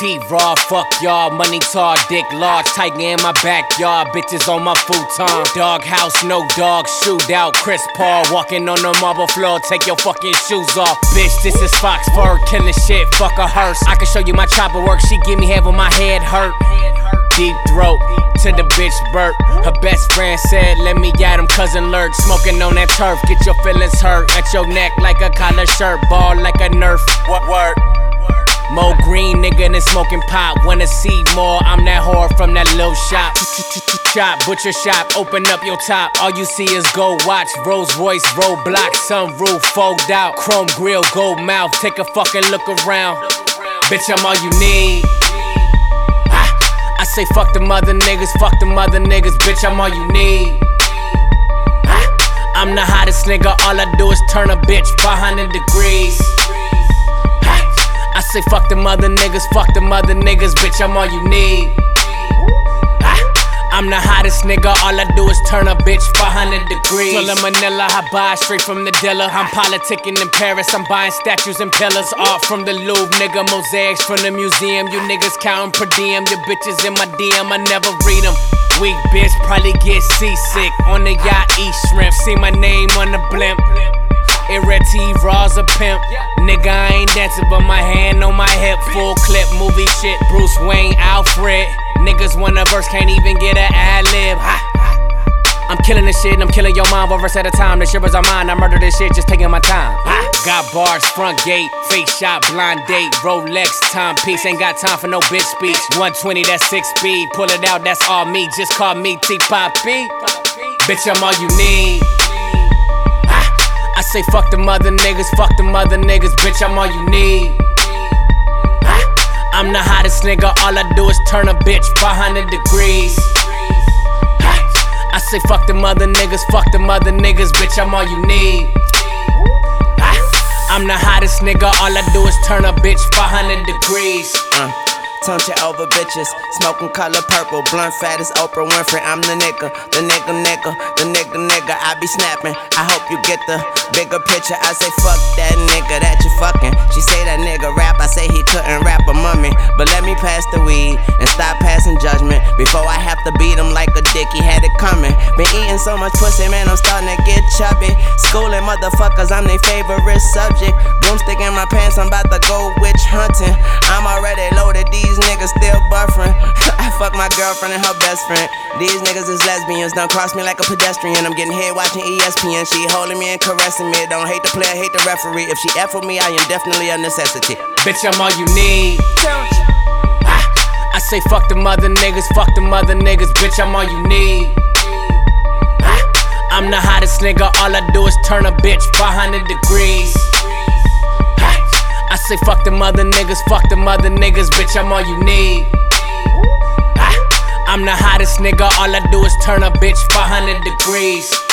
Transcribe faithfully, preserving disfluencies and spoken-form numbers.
T raw, fuck y'all, money tall, dick large, tiger in my backyard, bitches on my futon. Dog house, no dog, shootout. Chris Paul walking on the marble floor, take your fucking shoes off. Bitch, this is Fox fur, killing shit, fuck a hearse. I can show you my chopper work, she give me head when my head hurt. Deep throat to the bitch burp. Her best friend said, let me at him, cousin lurk. Smoking on that turf, get your feelings hurt. At your neck like a collar shirt, ball like a nerf. What word? Mo green nigga than smoking pot. Wanna see more? I'm that whore from that little shop. Shop, butcher shop, open up your top. All you see is gold watch, Rolls Royce, roadblock, sunroof, fogged out, chrome grill, gold mouth. Take a fucking look around. Bitch, I'm all you need. I say fuck them other niggas, fuck them other niggas, bitch, I'm all you need. I'm the hottest nigga, all I do is turn a bitch five hundred degrees. I say fuck them other niggas, fuck them other niggas, bitch, I'm all you need. I'm the hottest nigga, all I do is turn a bitch five hundred degrees. Full of Manila, I buy straight from the dealer. I'm politicking in Paris, I'm buying statues and pillars. Art from the Louvre, nigga, mosaics from the museum. You niggas counting per diem, your bitches in my D M, I never read them. Weak bitch, probably get seasick. On the yacht, eat shrimp, see my name on the blimp. Irret Raw's a pimp. Nigga, I ain't dancing, but my hand on my hip. Full clip, movie shit, Bruce Wayne, Alfred. Niggas want a verse, can't even get an ad-lib. I'm killing this shit, I'm killing your mom one verse at a time. This shit was on mine, I murder this shit, just taking my time. Got bars, front gate, face shot, blind date, Rolex, timepiece. Ain't got time for no bitch speech. one twenty, that's six speed. Pull it out, that's all me. Just call me T-Poppy. Bitch, I'm all you need. I say fuck them other niggas, fuck them other niggas, bitch, I'm all you need. I'm the hottest nigga, all I do is turn a bitch five hundred degrees. I say fuck them other niggas, fuck them other niggas, bitch, I'm all you need. I'm the hottest nigga, all I do is turn a bitch five hundred degrees. uh. Tone you over bitches, smoking color purple, blunt fat as Oprah Winfrey. I'm the nigga, the nigga, nigga, the nigga, nigga. I be snapping. I hope you get the bigger picture. I say fuck that nigga that you fucking. She say that nigga rap. I say he couldn't rap a mummy. But let me pass the weed and stop passing judgment before I have to beat him like a dick. He had it coming. Been eating so much pussy, man, I'm starting to get chubby. Schooling motherfuckers, I'm their favorite subject. Broomstick in my pants, I'm about to go witch hunting. I'm already loaded. These niggas still buffering. I fuck my girlfriend and her best friend. These niggas is lesbians, done cross me like a pedestrian. I'm getting head watching E S P N. She holding me and caressing me. Don't hate the player, hate the referee. If she F with me, I am definitely a necessity. Bitch, I'm all you need. I say fuck them other niggas, fuck them other niggas, bitch, I'm all you need. I'm the hottest nigga, all I do is turn a bitch five hundred degrees. I say fuck them other niggas, fuck them other niggas, bitch, I'm all you need. I'm the hottest nigga, all I do is turn a bitch five hundred degrees.